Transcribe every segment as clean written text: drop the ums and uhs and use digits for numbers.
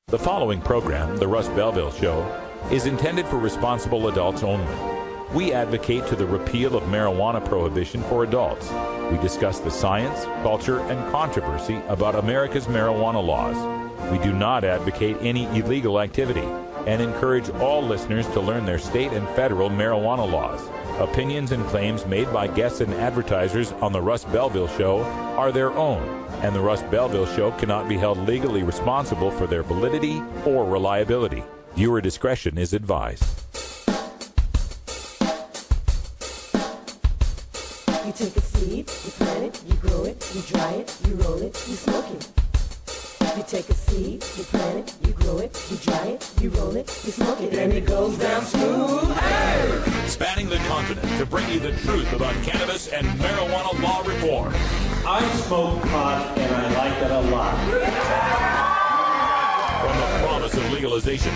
The following program, The Russ Belville Show, is intended for responsible adults only. We advocate to the repeal of marijuana prohibition for adults. We discuss the science, culture, and controversy about America's marijuana laws. We do not advocate any illegal activity and encourage all listeners to learn their state and federal marijuana laws. Opinions and claims made by guests and advertisers on The Russ Belville Show are their own, and The Russ Belville Show cannot be held legally responsible for their validity or reliability. Viewer discretion is advised. You take a seed, you plant it, you grow it, you dry it, you roll it, you smoke it. You take a seed, you plant it, you grow it, you dry it, you roll it, you smoke it, and it goes down smooth. Hey! Spanning the continent to bring you the truth about cannabis and marijuana law reform. I smoke pot and I like it a lot. From the promise of legalization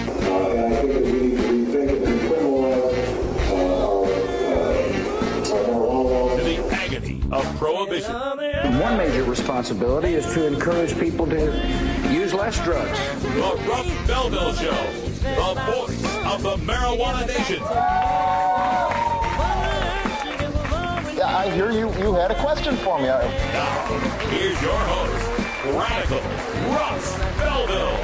to the agony of prohibition. One major responsibility is to encourage people to use less drugs. The Russ Belville Show, the voice of the marijuana nation. Yeah, I hear you had a question for me. Now, here's your host, Radical Russ Belville.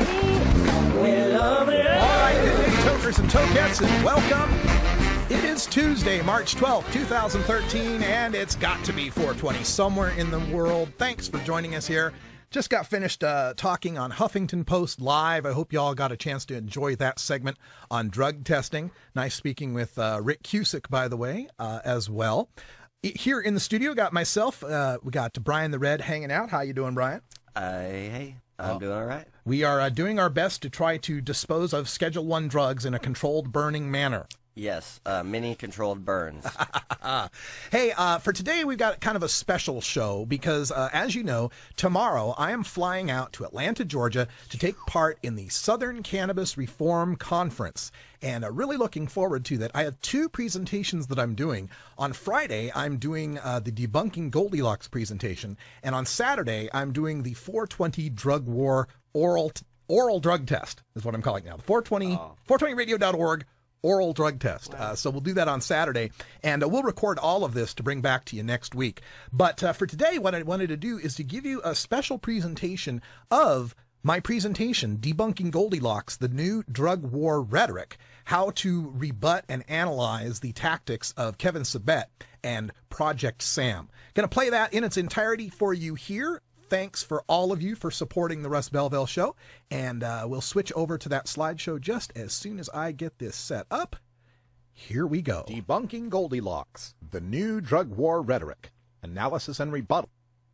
All right, good day, tokers and tokettes, and welcome. It is Tuesday, March 12th, 2013, and it's got to be 420 somewhere in the world. Thanks for joining us here. Just got finished talking on Huffington Post Live. I hope you all got a chance to enjoy that segment on drug testing. Nice speaking with Rick Cusick, by the way, as well. Here in the studio, got myself. We got Brian the Red hanging out. How you doing, Brian? Hey, I'm doing all right. We are doing our best to try to dispose of Schedule I drugs in a controlled burning manner. Yes, mini controlled burns. Hey, for today we've got kind of a special show because, as you know, tomorrow I am flying out to Atlanta, Georgia to take part in the Southern Cannabis Reform Conference. And really looking forward to that. I have two presentations that I'm doing. On Friday, I'm doing the Debunking Goldilocks presentation. And on Saturday, I'm doing the 420 Drug War oral drug test, is what I'm calling it now. The 420radio.org oral drug test. So we'll do that on Saturday, and we'll record all of this to bring back to you next week. But for today, what I wanted to do is to give you a special presentation of my presentation, Debunking Goldilocks, the New Drug War Rhetoric, how to rebut and analyze the tactics of Kevin Sabet and Project Sam. Going to play that in its entirety for you here. Thanks for all of you for supporting the Russ Belville Show, and we'll switch over to that slideshow just as soon as I get this set up. Here we go. Debunking Goldilocks, the New Drug War Rhetoric, Analysis and Rebuttal.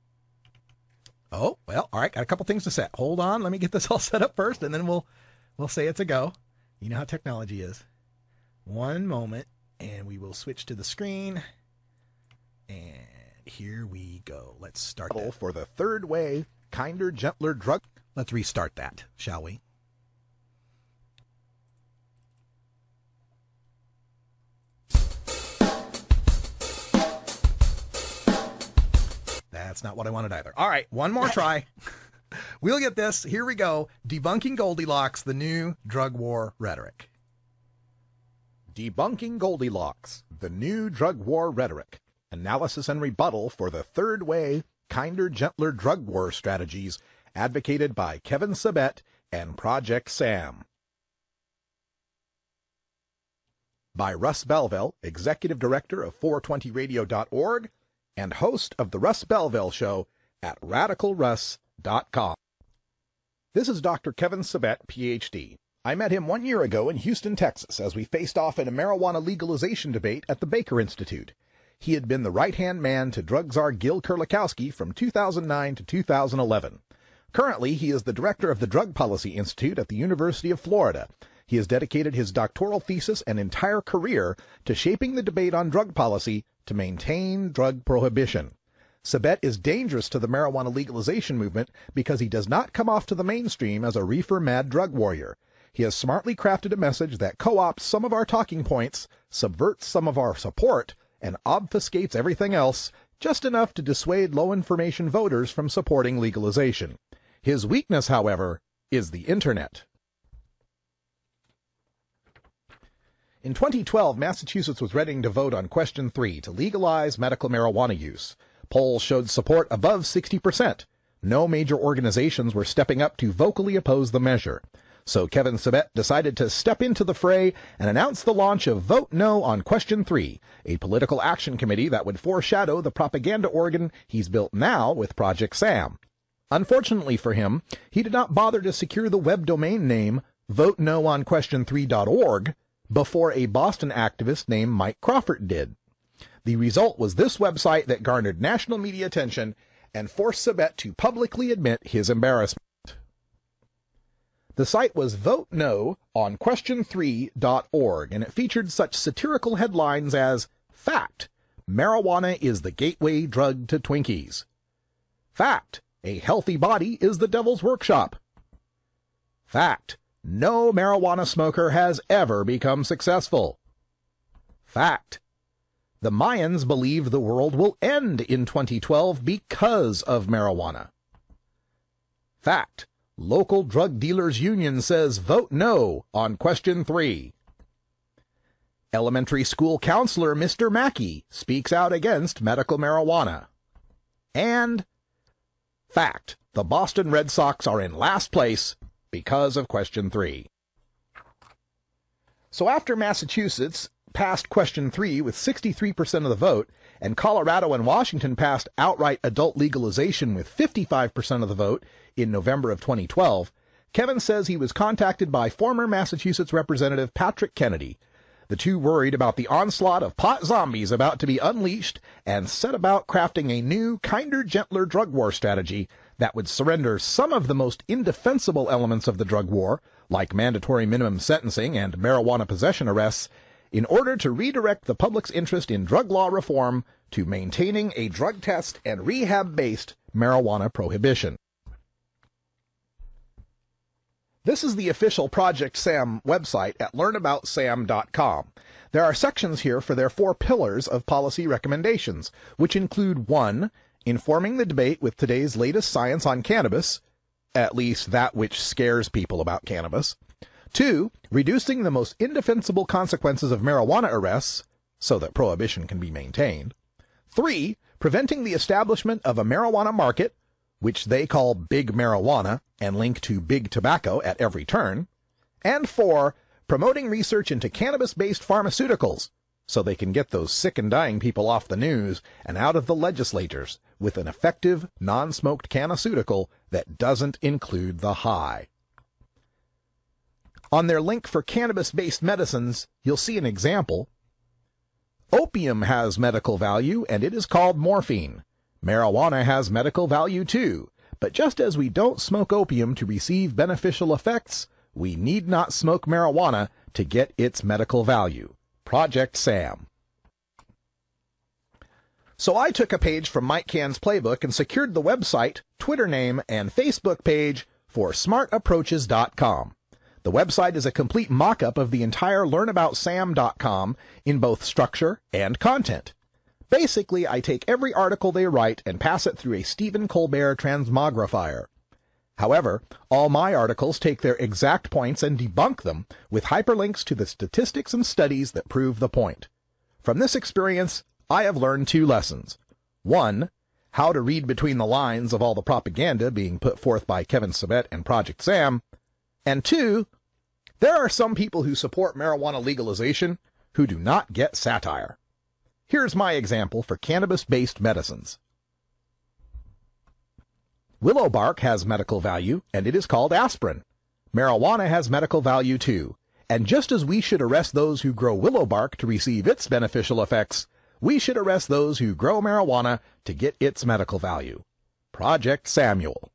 Oh, well, all right, got a couple things to set. Hold on, let me get this all set up first, and then we'll say it's a go. You know how technology is. One moment, and we will switch to the screen, and here we go. Let's start that. For the third way, kinder, gentler drug. Let's restart that, shall we? That's not what I wanted either. All right, one more try. We'll get this. Here we go. Debunking Goldilocks, the New Drug War Rhetoric. Debunking Goldilocks, the New Drug War Rhetoric. Analysis and rebuttal for the third way, kinder, gentler drug war strategies advocated by Kevin Sabet and Project Sam. By Russ Belville, Executive Director of 420radio.org and host of The Russ Belville Show at RadicalRuss.com. This is Dr. Kevin Sabet, Ph.D. I met him 1 year ago in Houston, Texas, as we faced off in a marijuana legalization debate at the Baker Institute. He had been the right-hand man to drug czar Gil Kurlikowski from 2009 to 2011. Currently, he is the director of the Drug Policy Institute at the University of Florida. He has dedicated his doctoral thesis and entire career to shaping the debate on drug policy to maintain drug prohibition. Sabet is dangerous to the marijuana legalization movement because he does not come off to the mainstream as a reefer-mad drug warrior. He has smartly crafted a message that co-opts some of our talking points, subverts some of our support, and obfuscates everything else, just enough to dissuade low-information voters from supporting legalization. His weakness, however, is the Internet. In 2012, Massachusetts was ready to vote on Question 3 to legalize medical marijuana use. Polls showed support above 60%. No major organizations were stepping up to vocally oppose the measure. So Kevin Sabet decided to step into the fray and announce the launch of Vote No on Question 3, a political action committee that would foreshadow the propaganda organ he's built now with Project Sam. Unfortunately for him, he did not bother to secure the web domain name VoteNoOnQuestion3.org before a Boston activist named Mike Crawford did. The result was this website that garnered national media attention and forced Sabet to publicly admit his embarrassment. The site was VoteNoOnQuestion3.org, and it featured such satirical headlines as Fact: Marijuana is the gateway drug to Twinkies. Fact: A healthy body is the devil's workshop. Fact: No marijuana smoker has ever become successful. Fact: The Mayans believe the world will end in 2012 because of marijuana. Fact: Local drug dealers union says vote no on Question 3. Elementary school counselor Mr. Mackey speaks out against medical marijuana. And fact: The Boston Red Sox are in last place because of Question 3. So after Massachusetts passed Question 3 with 63% of the vote, and Colorado and Washington passed outright adult legalization with 55% of the vote in November of 2012, Kevin says he was contacted by former Massachusetts Representative Patrick Kennedy. The two worried about the onslaught of pot zombies about to be unleashed and set about crafting a new, kinder, gentler drug war strategy that would surrender some of the most indefensible elements of the drug war, like mandatory minimum sentencing and marijuana possession arrests, in order to redirect the public's interest in drug law reform to maintaining a drug test and rehab-based marijuana prohibition. This is the official Project Sam website at learnaboutsam.com. There are sections here for their 4 pillars of policy recommendations, which include 1. Informing the debate with today's latest science on cannabis, at least that which scares people about cannabis. 2. Reducing the most indefensible consequences of marijuana arrests, so that prohibition can be maintained. 3. Preventing the establishment of a marijuana market, which they call Big Marijuana, and link to Big Tobacco at every turn. And 4. Promoting research into cannabis-based pharmaceuticals, so they can get those sick and dying people off the news and out of the legislatures with an effective, non-smoked cannaceutical that doesn't include the high. On their link for cannabis-based medicines, you'll see an example. Opium has medical value, and it is called morphine. Marijuana has medical value too, but just as we don't smoke opium to receive beneficial effects, we need not smoke marijuana to get its medical value. Project Sam. So I took a page from Mike Cann's playbook and secured the website, Twitter name, and Facebook page for smartapproaches.com. The website is a complete mock-up of the entire learnaboutsam.com in both structure and content. Basically, I take every article they write and pass it through a Stephen Colbert transmogrifier. However, all my articles take their exact points and debunk them with hyperlinks to the statistics and studies that prove the point. From this experience, I have learned 2 lessons. 1. How to read between the lines of all the propaganda being put forth by Kevin Sabet and Project Sam. And 2, there are some people who support marijuana legalization who do not get satire. Here's my example for cannabis-based medicines. Willow bark has medical value, and it is called aspirin. Marijuana has medical value too, and just as we should arrest those who grow willow bark to receive its beneficial effects, we should arrest those who grow marijuana to get its medical value. Project Samuel.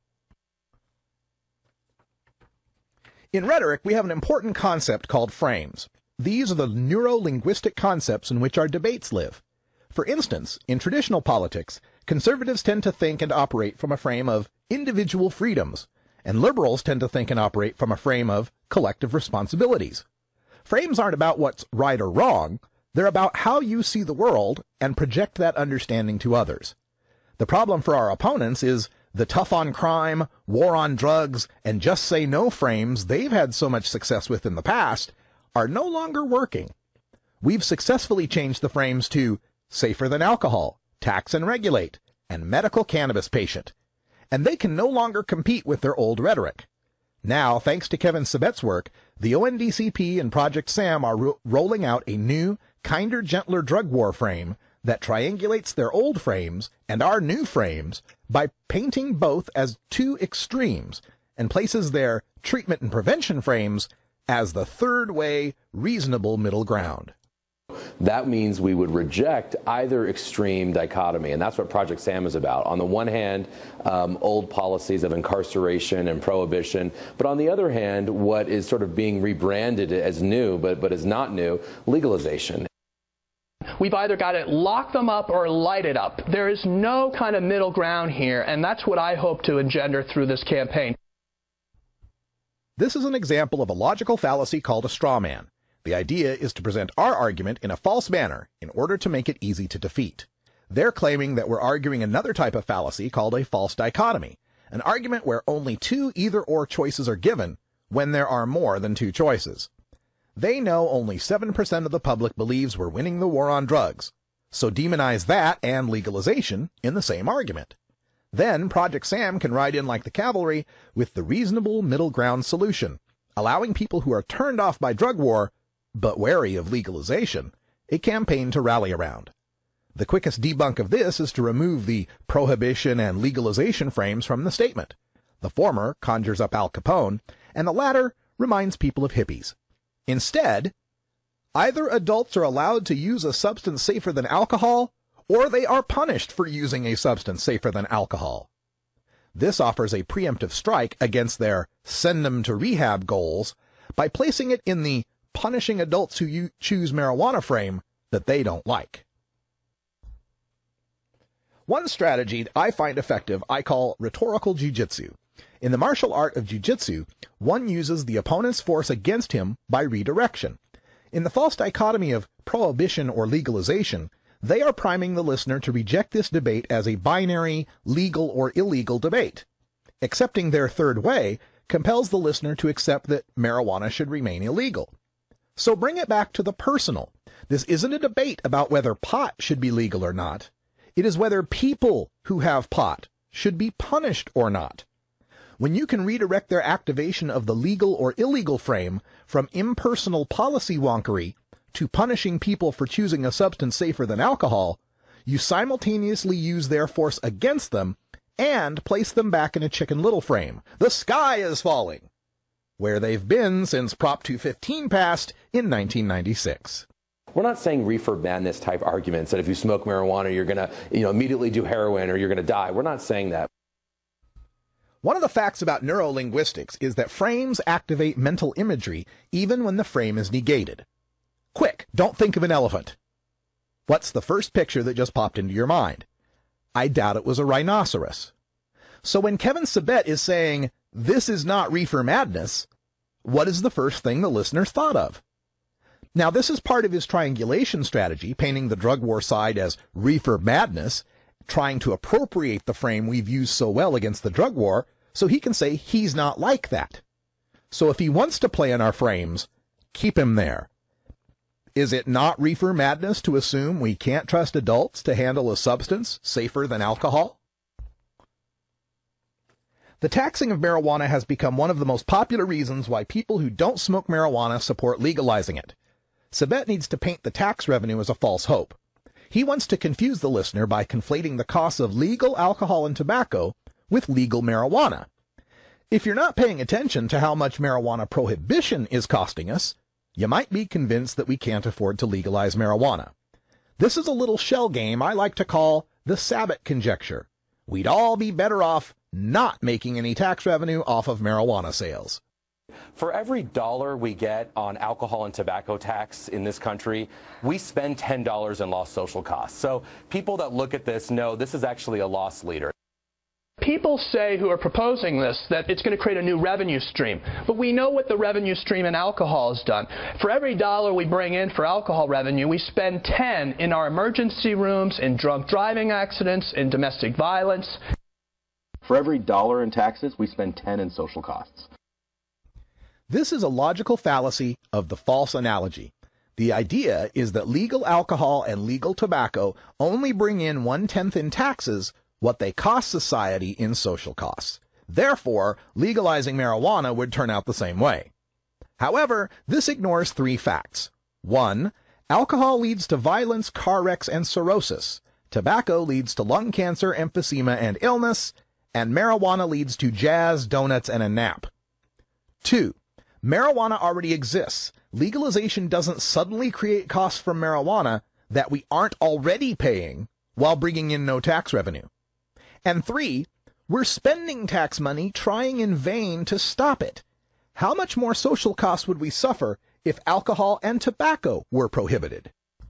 In rhetoric, we have an important concept called frames. These are the neuro-linguistic concepts in which our debates live. For instance, in traditional politics, conservatives tend to think and operate from a frame of individual freedoms, and liberals tend to think and operate from a frame of collective responsibilities. Frames aren't about what's right or wrong, they're about how you see the world and project that understanding to others. The problem for our opponents is The tough on crime, war on drugs, and just say no frames they've had so much success with in the past are no longer working. We've successfully changed the frames to safer than alcohol, tax and regulate, and medical cannabis patient. And they can no longer compete with their old rhetoric. Now, thanks to Kevin Sabet's work, the ONDCP and Project SAM are rolling out a new, kinder, gentler drug war frame that triangulates their old frames and our new frames by painting both as two extremes and places their treatment and prevention frames as the third way, reasonable middle ground. That means we would reject either extreme dichotomy, and that's what Project SAM is about. On the one hand, old policies of incarceration and prohibition, but on the other hand, what is sort of being rebranded as new, but is not new, legalization. We've either got to lock them up or light it up. There is no kind of middle ground here, and that's what I hope to engender through this campaign. This is an example of a logical fallacy called a straw man. The idea is to present our argument in a false manner in order to make it easy to defeat. They're claiming that we're arguing another type of fallacy called a false dichotomy, an argument where only two either-or choices are given when there are more than two choices. They know only 7% of the public believes we're winning the war on drugs, so demonize that and legalization in the same argument. Then Project SAM can ride in like the cavalry with the reasonable middle ground solution, allowing people who are turned off by drug war but wary of legalization, a campaign to rally around. The quickest debunk of this is to remove the prohibition and legalization frames from the statement. The former conjures up Al Capone, and the latter reminds people of hippies. Instead, either adults are allowed to use a substance safer than alcohol, or they are punished for using a substance safer than alcohol. This offers a preemptive strike against their send them to rehab goals by placing it in the punishing adults who choose marijuana frame that they don't like. One strategy I find effective I call rhetorical jujitsu. In the martial art of jujitsu, one uses the opponent's force against him by redirection. In the false dichotomy of prohibition or legalization, they are priming the listener to reject this debate as a binary, legal or illegal debate. Accepting their third way compels the listener to accept that marijuana should remain illegal. So bring it back to the personal. This isn't a debate about whether pot should be legal or not. It is whether people who have pot should be punished or not. When you can redirect their activation of the legal or illegal frame from impersonal policy wonkery to punishing people for choosing a substance safer than alcohol, you simultaneously use their force against them and place them back in a Chicken Little frame. The sky is falling, where they've been since Prop 215 passed in 1996. We're not saying reefer madness type arguments that if you smoke marijuana you're going to immediately do heroin or you're going to die. We're not saying that. One of the facts about neurolinguistics is that frames activate mental imagery even when the frame is negated. Quick, don't think of an elephant. What's the first picture that just popped into your mind? I doubt it was a rhinoceros. So when Kevin Sabet is saying, this is not reefer madness, what is the first thing the listeners thought of? Now, this is part of his triangulation strategy, painting the drug war side as reefer madness, trying to appropriate the frame we've used so well against the drug war, so he can say he's not like that. So if he wants to play in our frames, keep him there. Is it not reefer madness to assume we can't trust adults to handle a substance safer than alcohol? The taxing of marijuana has become one of the most popular reasons why people who don't smoke marijuana support legalizing it. Sabet needs to paint the tax revenue as a false hope. He wants to confuse the listener by conflating the costs of legal alcohol and tobacco with legal marijuana. If you're not paying attention to how much marijuana prohibition is costing us, you might be convinced that we can't afford to legalize marijuana. This is a little shell game I like to call the Sabet conjecture. We'd all be better off not making any tax revenue off of marijuana sales. For every dollar we get on alcohol and tobacco tax in this country, we spend $10 in lost social costs. So people that look at this know this is actually a loss leader. People say who are proposing this that it's going to create a new revenue stream, but we know what the revenue stream in alcohol has done. For every dollar we bring in for alcohol revenue, we spend 10 in our emergency rooms, in drunk driving accidents, in domestic violence. For every dollar in taxes, we spend 10 in social costs. This is a logical fallacy of the false analogy. The idea is that legal alcohol and legal tobacco only bring in 1/10 in taxes what they cost society in social costs. Therefore, legalizing marijuana would turn out the same way. However, this ignores 3 facts. 1. Alcohol leads to violence, car wrecks, and cirrhosis. Tobacco leads to lung cancer, emphysema, and illness. And marijuana leads to jazz, donuts, and a nap. 2. Marijuana already exists. Legalization doesn't suddenly create costs from marijuana that we aren't already paying while bringing in no tax revenue. And 3. We're spending tax money trying in vain to stop it. How much more social costs would we suffer if alcohol and tobacco were prohibited?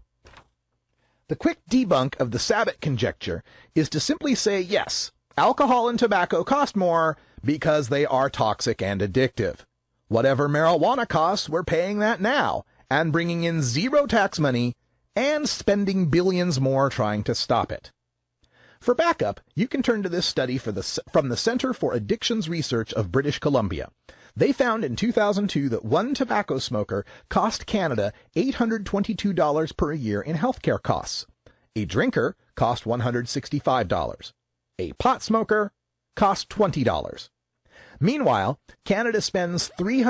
The quick debunk of the Sabat conjecture is to simply say yes, alcohol and tobacco cost more because they are toxic and addictive. Whatever marijuana costs, we're paying that now and bringing in 0 tax money and spending billions more trying to stop it. For backup, you can turn to this study from the Center for Addictions Research of British Columbia. They found in 2002 that one tobacco smoker cost Canada $822 per year in healthcare costs. A drinker cost $165. A pot smoker cost $20. Meanwhile, Canada spends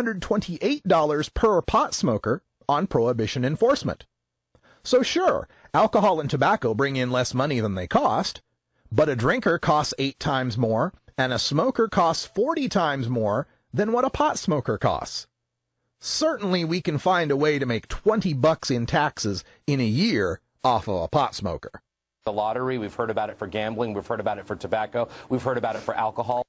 $328 per pot smoker on prohibition enforcement. So sure, alcohol and tobacco bring in less money than they cost, but a drinker costs 8 times more, and a smoker costs 40 times more than what a pot smoker costs. Certainly we can find a way to make $20 in taxes in a year off of a pot smoker. The lottery, we've heard about it for gambling, we've heard about it for tobacco, we've heard about it for alcohol.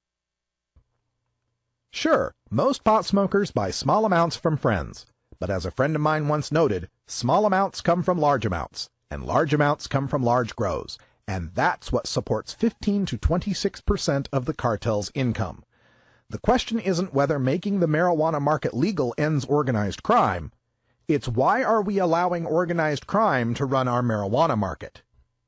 Sure, most pot smokers buy small amounts from friends, but as a friend of mine once noted, small amounts come from large amounts, and large amounts come from large grows, and that's what supports 15 to 26% of the cartel's income. The question isn't whether making the marijuana market legal ends organized crime. It's why are we allowing organized crime to run our marijuana market?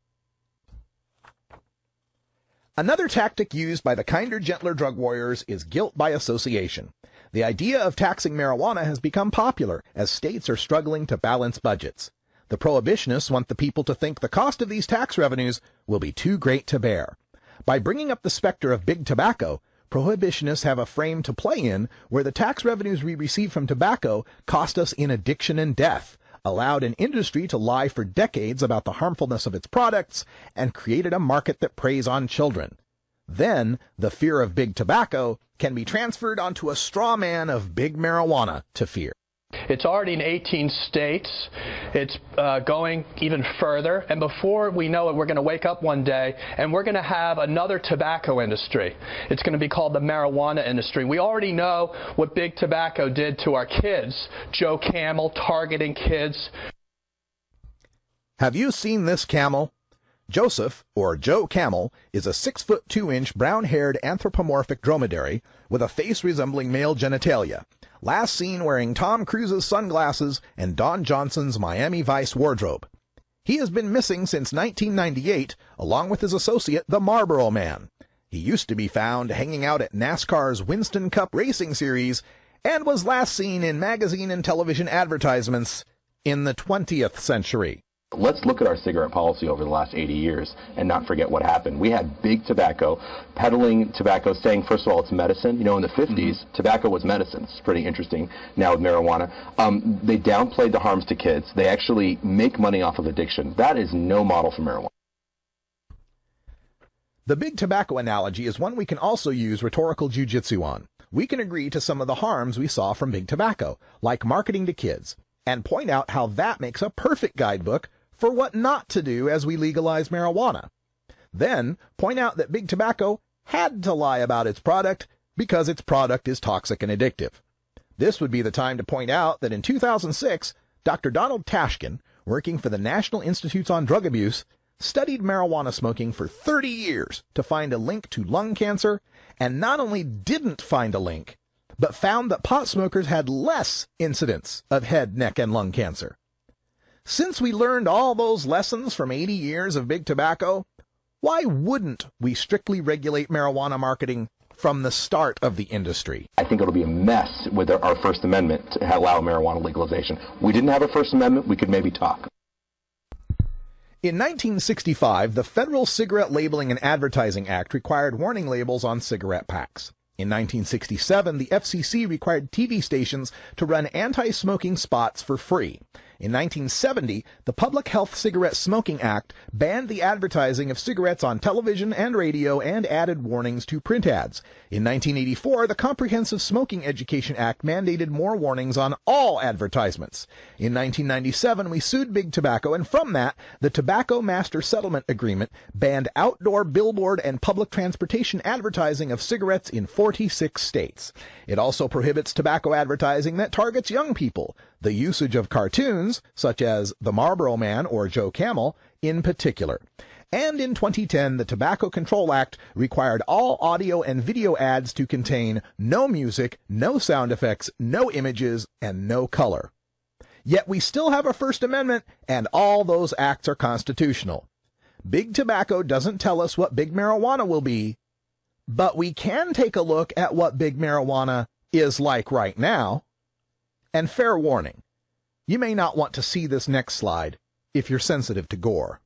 Another tactic used by the kinder, gentler drug warriors is guilt by association. The idea of taxing marijuana has become popular as states are struggling to balance budgets. The prohibitionists want the people to think the cost of these tax revenues will be too great to bear. By bringing up the specter of big tobacco, prohibitionists have a frame to play in where the tax revenues we receive from tobacco cost us in addiction and death, allowed an industry to lie for decades about the harmfulness of its products, and created a market that preys on children. Then, the fear of big tobacco can be transferred onto a straw man of big marijuana to fear. It's already in 18 states. It's going even further. And before we know it, we're going to wake up one day and we're going to have another tobacco industry. It's going to be called the marijuana industry. We already know what big tobacco did to our kids. Joe Camel targeting kids. Have you seen this camel? Joseph, or Joe Camel, is a 6'2" brown-haired anthropomorphic dromedary with a face resembling male genitalia, last seen wearing Tom Cruise's sunglasses and Don Johnson's Miami Vice wardrobe. He has been missing since 1998, along with his associate, the Marlboro Man. He used to be found hanging out at NASCAR's Winston Cup Racing Series and was last seen in magazine and television advertisements in the 20th century. Let's look at our cigarette policy over the last 80 years and not forget what happened. We had big tobacco, peddling tobacco, saying, first of all, it's medicine. You know, in the 50s, tobacco was medicine. It's pretty interesting now with marijuana. They downplayed the harms to kids. They actually make money off of addiction. That is no model for marijuana. The big tobacco analogy is one we can also use rhetorical jujitsu on. We can agree to some of the harms we saw from big tobacco, like marketing to kids, and point out how that makes a perfect guidebook for what not to do as we legalize marijuana. Then, point out that big tobacco had to lie about its product because its product is toxic and addictive. This would be the time to point out that in 2006, Dr. Donald Tashkin, working for the National Institutes on Drug Abuse, studied marijuana smoking for 30 years to find a link to lung cancer, and not only didn't find a link, but found that pot smokers had less incidence of head, neck, and lung cancer. Since we learned all those lessons from 80 years of big tobacco, Why wouldn't we strictly regulate marijuana marketing from the start of the industry? I think it'll be a mess with our First Amendment to allow marijuana legalization. We didn't have a First Amendment, we could maybe talk. In 1965, the Federal Cigarette Labeling and Advertising Act required warning labels on cigarette packs. In 1967, the FCC required TV stations to run anti-smoking spots for free. In 1970, the Public Health Cigarette Smoking Act banned the advertising of cigarettes on television and radio and added warnings to print ads. In 1984, the Comprehensive Smoking Education Act mandated more warnings on all advertisements. In 1997, we sued Big Tobacco, and from that, the Tobacco Master Settlement Agreement banned outdoor billboard and public transportation advertising of cigarettes in 46 states. It also prohibits tobacco advertising that targets young people, the usage of cartoons, such as the Marlboro Man or Joe Camel, in particular. And in 2010, the Tobacco Control Act required all audio and video ads to contain no music, no sound effects, no images, and no color. Yet we still have a First Amendment, and all those acts are constitutional. Big Tobacco doesn't tell us what big marijuana will be, but we can take a look at what big marijuana is like right now. And fair warning, you may not want to see this next slide if you're sensitive to gore.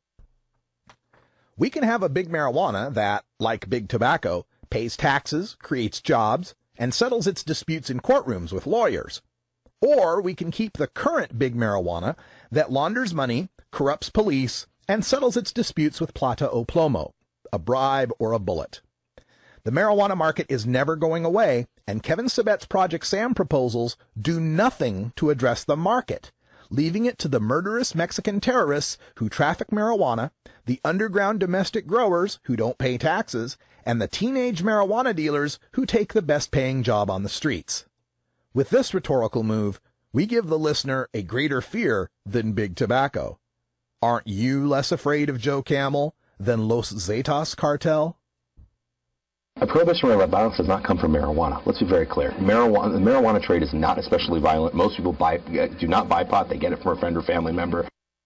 We can have a big marijuana that, like big tobacco, pays taxes, creates jobs, and settles its disputes in courtrooms with lawyers. Or we can keep the current big marijuana that launders money, corrupts police, and settles its disputes with plata o plomo, a bribe or a bullet. The marijuana market is never going away, and Kevin Sabet's Project SAM proposals do nothing to address the market, leaving it to the murderous Mexican terrorists who traffic marijuana, the underground domestic growers who don't pay taxes, and the teenage marijuana dealers who take the best-paying job on the streets. With this rhetorical move, we give the listener a greater fear than big tobacco. Aren't you less afraid of Joe Camel than Los Zetas cartel? A prohibition around violence does not come from marijuana. Let's be very clear. The marijuana trade is not especially violent. Most people do not buy pot. They get it from a friend or family member.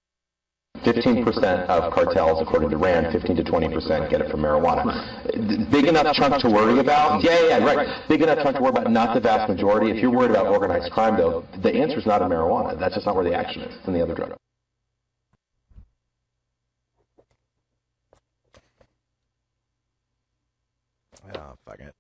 15% of cartels, according to RAND, 15 to 20% get it from marijuana. Big enough chunk to worry about? Yeah, right. Big enough chunk to worry about, not the vast majority. If you're worried about organized crime, though, the answer is not in marijuana. That's just not where the action is. It's in the other drug. Oh, fuck it.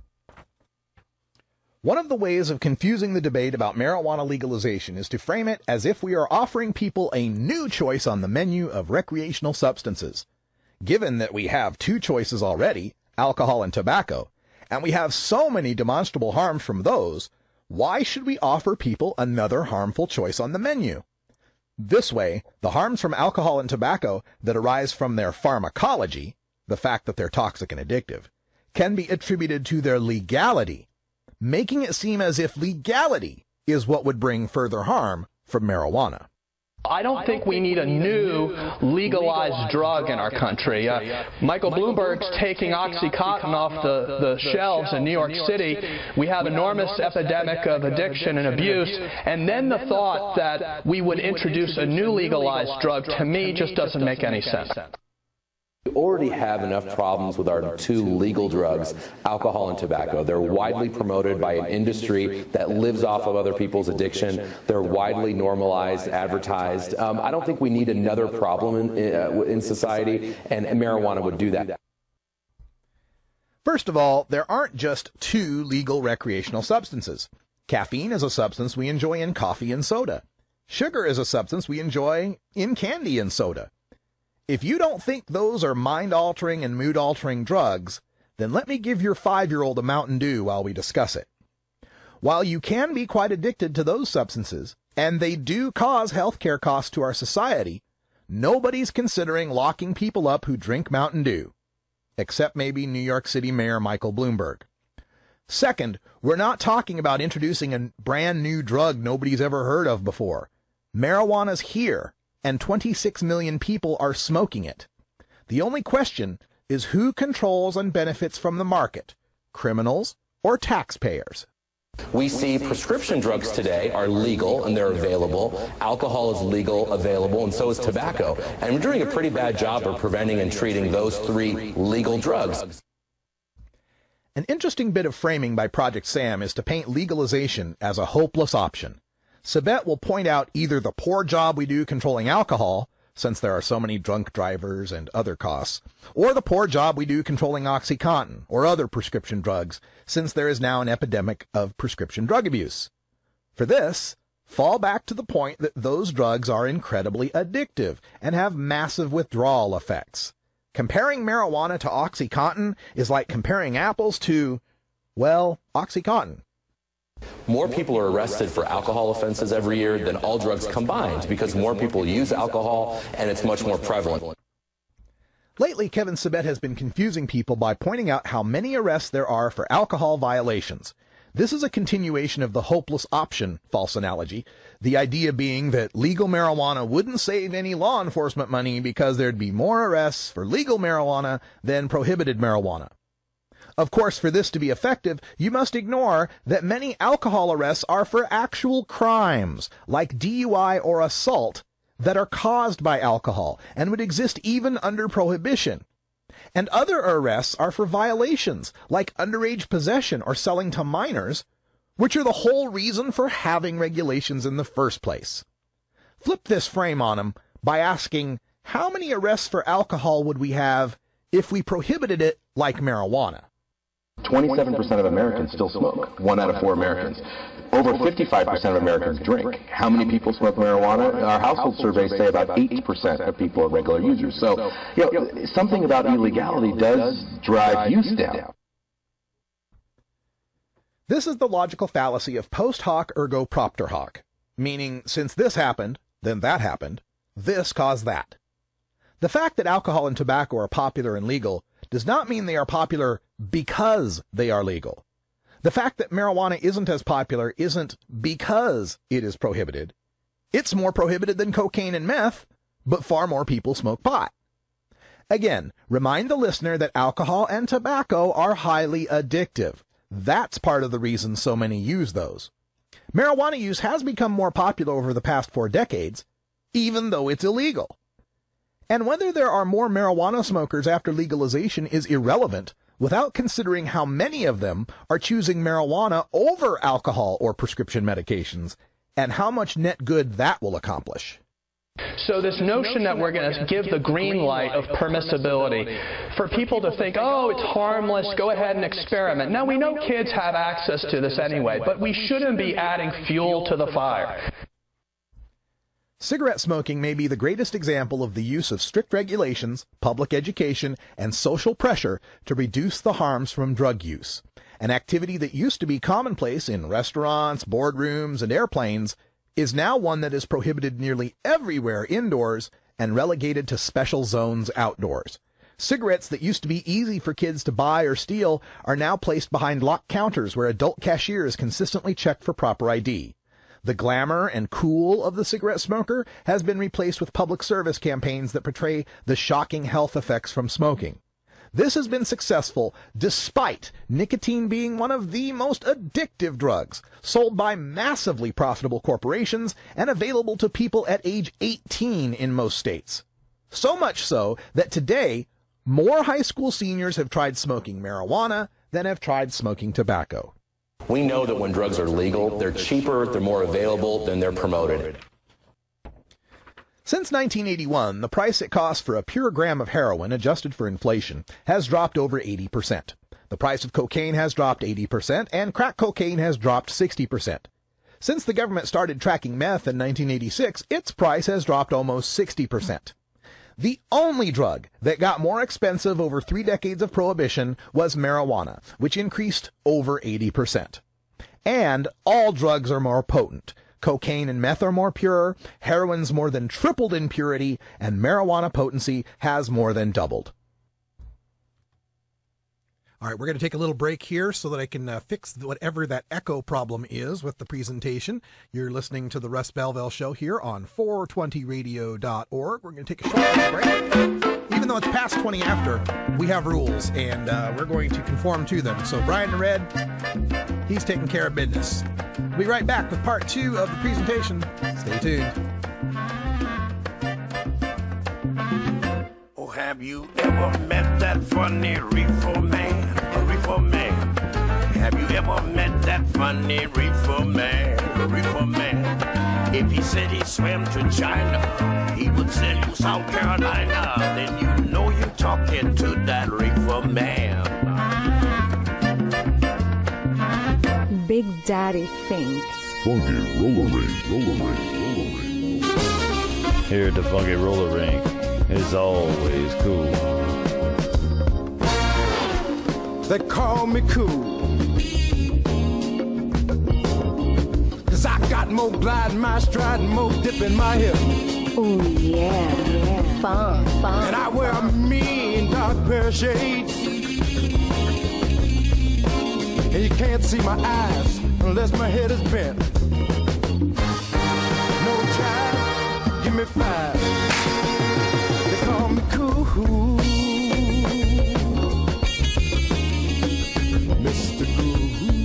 One of the ways of confusing the debate about marijuana legalization is to frame it as if we are offering people a new choice on the menu of recreational substances. Given that we have two choices already, alcohol and tobacco, and we have so many demonstrable harms from those, why should we offer people another harmful choice on the menu? This way, the harms from alcohol and tobacco that arise from their pharmacology, the fact that they're toxic and addictive, can be attributed to their legality, making it seem as if legality is what would bring further harm from marijuana. I don't think we need a new legalized drug in our country. Michael Bloomberg's taking OxyContin off the shelves in New York City. We have enormous epidemic of addiction and abuse, and then the thought that we would introduce a new legalized drug, to me, just doesn't make any sense. We already have enough problems with our two legal drugs, alcohol and tobacco. They're widely promoted by an industry that lives off of other people's addiction. They're widely normalized, advertised. I don't think we need another problem in society, and marijuana would do that. First of all, there aren't just two legal recreational substances. Caffeine is a substance we enjoy in coffee and soda. Sugar is a substance we enjoy in candy and soda. If you don't think those are mind-altering and mood-altering drugs, then let me give your 5-year-old a Mountain Dew while we discuss it. While you can be quite addicted to those substances, and they do cause healthcare costs to our society, nobody's considering locking people up who drink Mountain Dew, except maybe New York City Mayor Michael Bloomberg. Second, we're not talking about introducing a brand new drug nobody's ever heard of before. Marijuana's here, and 26 million people are smoking it. The only question is who controls and benefits from the market, criminals or taxpayers? We see prescription drugs today are legal and they're available. Alcohol is legal, available, and so is tobacco. And we're doing a pretty bad job of preventing and treating those three legal drugs. An interesting bit of framing by Project Sam is to paint legalization as a hopeless option. Sabet will point out either the poor job we do controlling alcohol, since there are so many drunk drivers and other costs, or the poor job we do controlling OxyContin or other prescription drugs, since there is now an epidemic of prescription drug abuse. For this, fall back to the point that those drugs are incredibly addictive and have massive withdrawal effects. Comparing marijuana to OxyContin is like comparing apples to, well, OxyContin. More people are arrested for alcohol offenses every year than all drugs combined because more people use alcohol and it's much more prevalent. Lately, Kevin Sabet has been confusing people by pointing out how many arrests there are for alcohol violations. This is a continuation of the hopeless option false analogy, the idea being that legal marijuana wouldn't save any law enforcement money because there'd be more arrests for legal marijuana than prohibited marijuana. Of course, for this to be effective, you must ignore that many alcohol arrests are for actual crimes, like DUI or assault, that are caused by alcohol and would exist even under prohibition. And other arrests are for violations, like underage possession or selling to minors, which are the whole reason for having regulations in the first place. Flip this frame on them by asking, how many arrests for alcohol would we have if we prohibited it like marijuana? 27% of Americans still smoke. 1 out of 4 Americans. Over 55% of Americans drink. How many people smoke marijuana? Our household surveys say about 8% of people are regular users. So, something about illegality does drive use down. This is the logical fallacy of post hoc ergo propter hoc, meaning since this happened, then that happened, this caused that. The fact that alcohol and tobacco are popular and legal does not mean they are popular because they are legal. The fact that marijuana isn't as popular isn't because it is prohibited. It's more prohibited than cocaine and meth, but far more people smoke pot. Again, remind the listener that alcohol and tobacco are highly addictive. That's part of the reason so many use those. Marijuana use has become more popular over the past 4 decades, even though it's illegal. And whether there are more marijuana smokers after legalization is irrelevant without considering how many of them are choosing marijuana over alcohol or prescription medications, and how much net good that will accomplish. So this notion that we're going to give the green light of permissibility for people to think, oh, it's harmless, go ahead and experiment. Now, we know kids have access to this anyway, but we shouldn't be adding fuel to the fire. Cigarette smoking may be the greatest example of the use of strict regulations, public education, and social pressure to reduce the harms from drug use. An activity that used to be commonplace in restaurants, boardrooms, and airplanes is now one that is prohibited nearly everywhere indoors and relegated to special zones outdoors. Cigarettes that used to be easy for kids to buy or steal are now placed behind locked counters where adult cashiers consistently check for proper ID. The glamour and cool of the cigarette smoker has been replaced with public service campaigns that portray the shocking health effects from smoking. This has been successful despite nicotine being one of the most addictive drugs, sold by massively profitable corporations and available to people at age 18 in most states. So much so that today, more high school seniors have tried smoking marijuana than have tried smoking tobacco. We know that when drugs are legal, they're cheaper, they're more available, than they're promoted. Since 1981, the price it costs for a pure gram of heroin, adjusted for inflation, has dropped over 80%. The price of cocaine has dropped 80%, and crack cocaine has dropped 60%. Since the government started tracking meth in 1986, its price has dropped almost 60%. The only drug that got more expensive over 3 decades of prohibition was marijuana, which increased over 80%. And all drugs are more potent. Cocaine and meth are more pure, heroin's more than tripled in purity, and marijuana potency has more than doubled. All right, we're going to take a little break here so that I can fix whatever that echo problem is with the presentation. You're listening to the Russ Belville Show here on 420radio.org. We're going to take a short break. Even though it's past 20 after, we have rules, and we're going to conform to them. So Brian Red, He's taking care of business. We'll be right back with part 2 of the presentation. Stay tuned. Oh, have you ever met that funny reefer man? A reefer man. Have you ever met that funny reefer man? A reefer man. If he said he swam to China, he would sell you South Carolina. Then you know you're talking to that reefer man. Big Daddy thinks. Funky roller rink, roller rink, roller rink. Here at the Funky Roller Rink, it's always cool. They call me cool, 'cause I got more glide in my stride and more dip in my hip. Oh yeah, fun. And I wear a mean dark pair of shades, and you can't see my eyes unless my head is bent. No jive, give me 5. They call me cool, Mr. Cool.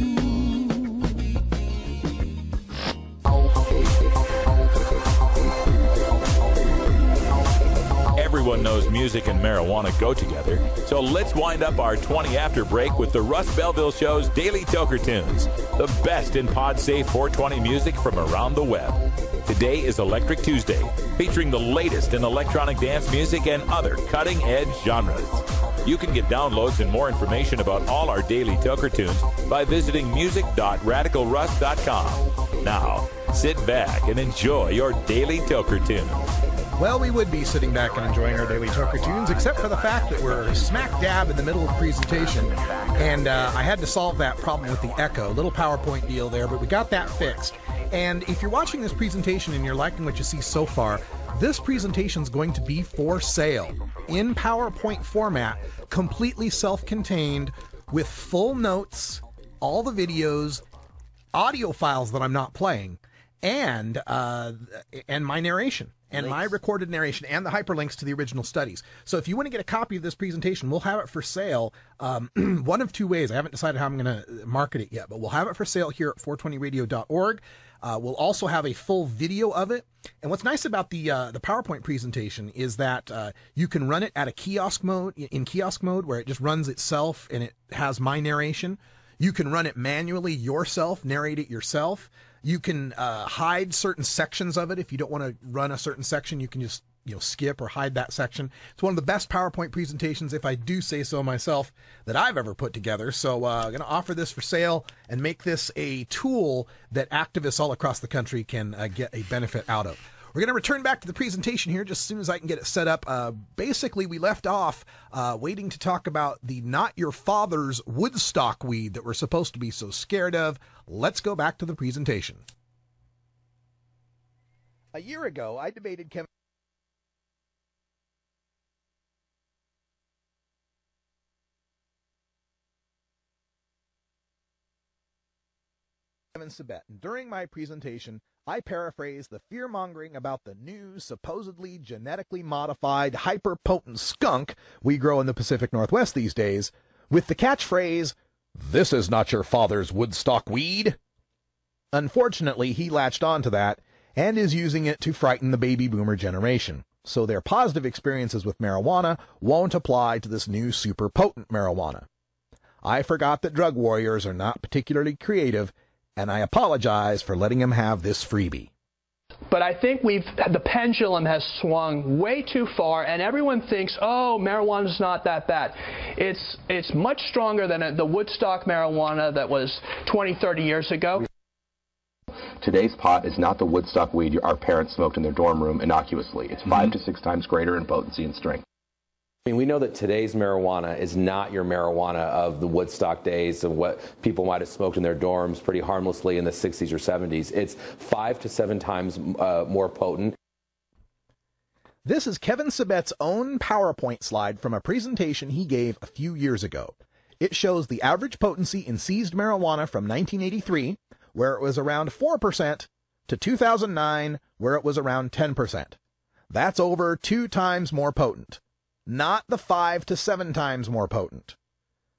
Everyone knows music and marijuana go together, so let's wind up our 20 after break with the Russ Belville Show's Daily Toker Tunes, the best in pod-safe 420 music from around the web. Today is Electric Tuesday, featuring the latest in electronic dance music and other cutting-edge genres. You can get downloads and more information about all our Daily Toker Tunes by visiting music.radicalruss.com. Now, sit back and enjoy your Daily Toker Tunes. Well, we would be sitting back and enjoying our Daily Toker Tunes, except for the fact that we're smack dab in the middle of the presentation, and I had to solve that problem with the echo. Little PowerPoint deal there, but we got that fixed. And if you're watching this presentation and you're liking what you see so far, this presentation is going to be for sale in PowerPoint format, completely self-contained, with full notes, all the videos, audio files that I'm not playing, and my narration. And my recorded narration and the hyperlinks to the original studies. So if you want to get a copy of this presentation, we'll have it for sale one of 2 ways. I haven't decided how I'm going to market it yet, but we'll have it for sale here at 420radio.org. We'll also have a full video of it. And what's nice about the PowerPoint presentation is that you can run it at a kiosk mode, where it just runs itself and it has my narration. You can run it manually yourself, narrate it yourself. You can hide certain sections of it. If you don't want to run a certain section, you can just skip or hide that section. It's one of the best PowerPoint presentations, if I do say so myself, that I've ever put together. So I'm going to offer this for sale and make this a tool that activists all across the country can get a benefit out of. We're going to return back to the presentation here just as soon as I can get it set up. Basically, we left off waiting to talk about the not your father's Woodstock weed that we're supposed to be so scared of. Let's go back to the presentation. A year ago, I debated Kevin Sabet. During my presentation, I paraphrased the fear-mongering about the new, supposedly genetically modified, hyper-potent skunk we grow in the Pacific Northwest these days with the catchphrase, "This is not your father's Woodstock weed." Unfortunately, he latched onto that and is using it to frighten the baby boomer generation. So their positive experiences with marijuana won't apply to this new super potent marijuana. I forgot that drug warriors are not particularly creative, and I apologize for letting him have this freebie. But I think the pendulum has swung way too far, and everyone thinks, oh, marijuana's not that bad. It's much stronger than the Woodstock marijuana that was 20, 30 years ago. Today's pot is not the Woodstock weed our parents smoked in their dorm room innocuously. It's 5 to 6 times greater in potency and strength. I mean, we know that today's marijuana is not your marijuana of the Woodstock days of what people might have smoked in their dorms pretty harmlessly in the 60s or 70s. It's 5 to 7 times more potent. This is Kevin Sabet's own PowerPoint slide from a presentation he gave a few years ago. It shows the average potency in seized marijuana from 1983, where it was around 4%, to 2009, where it was around 10%. That's over 2 times more potent. Not the 5 to 7 times more potent.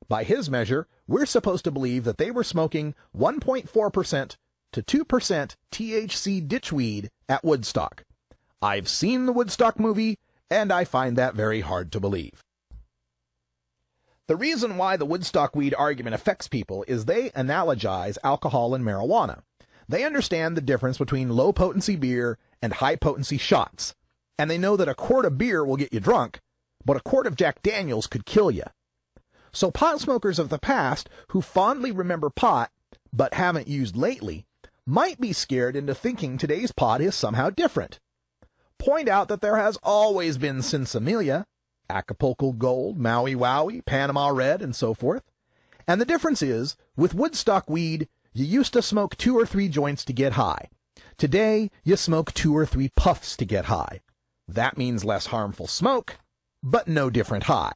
By his measure, we're supposed to believe that they were smoking 1.4% to 2% THC ditchweed at Woodstock. I've seen the Woodstock movie, and I find that very hard to believe. The reason why the Woodstock weed argument affects people is they analogize alcohol and marijuana. They understand the difference between low-potency beer and high-potency shots, and they know that a quart of beer will get you drunk, but a quart of Jack Daniels could kill you. So pot smokers of the past who fondly remember pot, but haven't used lately, might be scared into thinking today's pot is somehow different. Point out that there has always been Sinsemilla, Acapulco Gold, Maui Wowie, Panama Red, and so forth. And the difference is, with Woodstock weed, you used to smoke 2 or 3 joints to get high. Today, you smoke 2 or 3 puffs to get high. That means less harmful smoke, but no different high.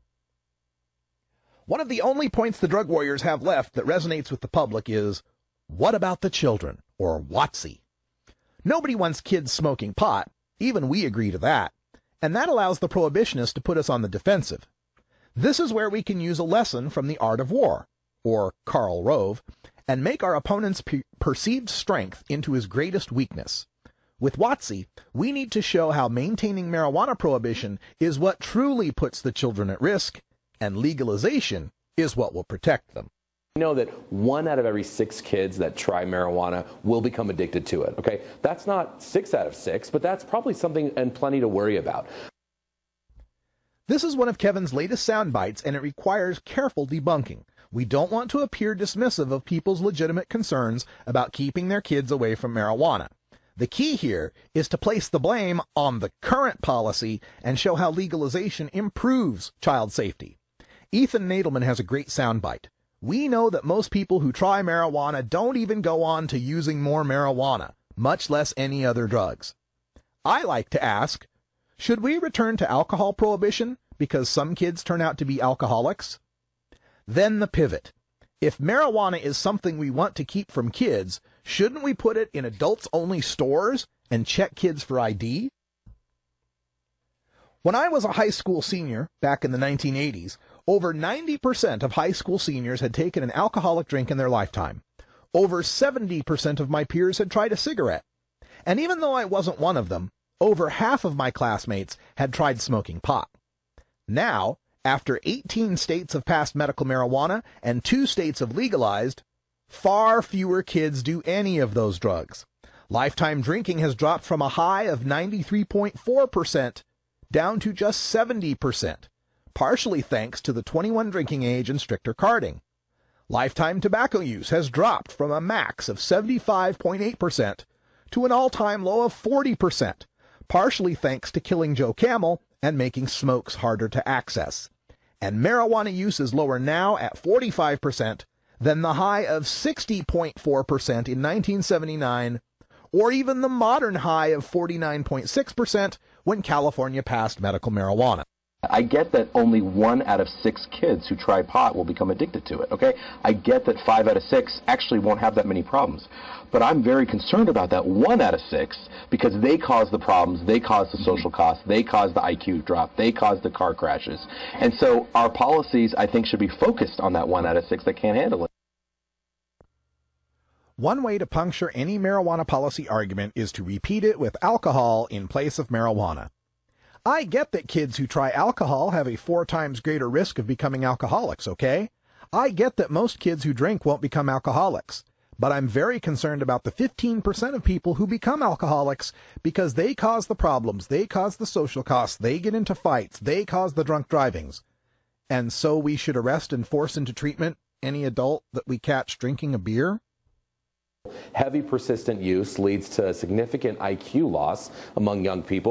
One of the only points the drug warriors have left that resonates with the public is, what about the children, or WOTC? Nobody wants kids smoking pot, even we agree to that, and that allows the prohibitionists to put us on the defensive. This is where we can use a lesson from The Art of War, or Karl Rove, and make our opponent's perceived strength into his greatest weakness. With WOTC, we need to show how maintaining marijuana prohibition is what truly puts the children at risk, and legalization is what will protect them. We know that 1 out of every 6 kids that try marijuana will become addicted to it, okay? That's not 6 out of 6, but that's probably something and plenty to worry about. This is one of Kevin's latest sound bites, and it requires careful debunking. We don't want to appear dismissive of people's legitimate concerns about keeping their kids away from marijuana. The key here is to place the blame on the current policy and show how legalization improves child safety. Ethan Nadelman has a great soundbite. We know that most people who try marijuana don't even go on to using more marijuana, much less any other drugs. I like to ask, should we return to alcohol prohibition because some kids turn out to be alcoholics? Then the pivot. If marijuana is something we want to keep from kids, shouldn't we put it in adults-only stores and check kids for ID? When I was a high school senior, back in the 1980s, over 90% of high school seniors had taken an alcoholic drink in their lifetime. Over 70% of my peers had tried a cigarette. And even though I wasn't one of them, over half of my classmates had tried smoking pot. Now, after 18 states have passed medical marijuana and 2 states have legalized, far fewer kids do any of those drugs. Lifetime drinking has dropped from a high of 93.4% down to just 70%, partially thanks to the 21 drinking age and stricter carding. Lifetime tobacco use has dropped from a max of 75.8% to an all-time low of 40%, partially thanks to killing Joe Camel and making smokes harder to access. And marijuana use is lower now at 45% than the high of 60.4% in 1979, or even the modern high of 49.6% when California passed medical marijuana. I get that only 1 out of 6 kids who try pot will become addicted to it, okay? I get that 5 out of 6 actually won't have that many problems. But I'm very concerned about that 1 out of 6 because they cause the problems, they cause the social costs, they cause the IQ drop, they cause the car crashes. And so our policies, I think, should be focused on that 1 out of 6 that can't handle it. One way to puncture any marijuana policy argument is to repeat it with alcohol in place of marijuana. I get that kids who try alcohol have a 4 times greater risk of becoming alcoholics, okay? I get that most kids who drink won't become alcoholics. But I'm very concerned about the 15% of people who become alcoholics because they cause the problems, they cause the social costs, they get into fights, they cause the drunk drivings. And so we should arrest and force into treatment any adult that we catch drinking a beer? Heavy persistent use leads to significant IQ loss among young people.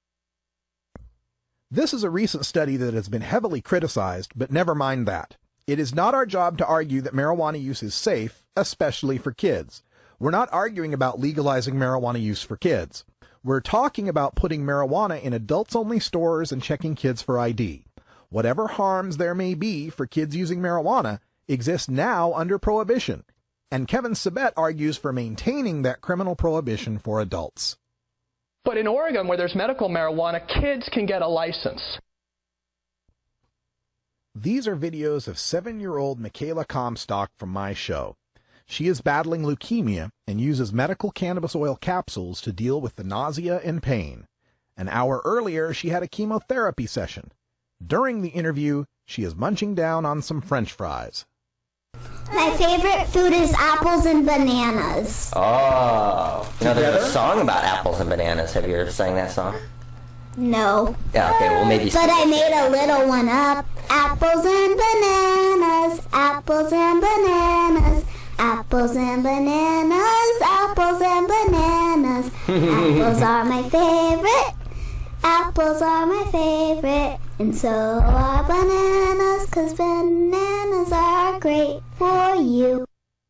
This is a recent study that has been heavily criticized, but never mind that. It is not our job to argue that marijuana use is safe, especially for kids. We're not arguing about legalizing marijuana use for kids. We're talking about putting marijuana in adults-only stores and checking kids for ID. Whatever harms there may be for kids using marijuana exist now under prohibition, and Kevin Sabet argues for maintaining that criminal prohibition for adults. But in Oregon, where there's medical marijuana, kids can get a license. These are videos of 7-year-old Michaela Comstock from my show. She is battling leukemia and uses medical cannabis oil capsules to deal with the nausea and pain. An hour earlier, she had a chemotherapy session. During the interview, she is munching down on some French fries. My favorite food is apples and bananas. Oh. There's a song about apples and bananas. Have you ever sang that song? No. Yeah, okay, well maybe... But I made a little one up. Apples and bananas, apples and bananas, apples and bananas, apples and bananas. Apples are my favorite. Apples are my favorite. And so are bananas, 'cause bananas are great for you.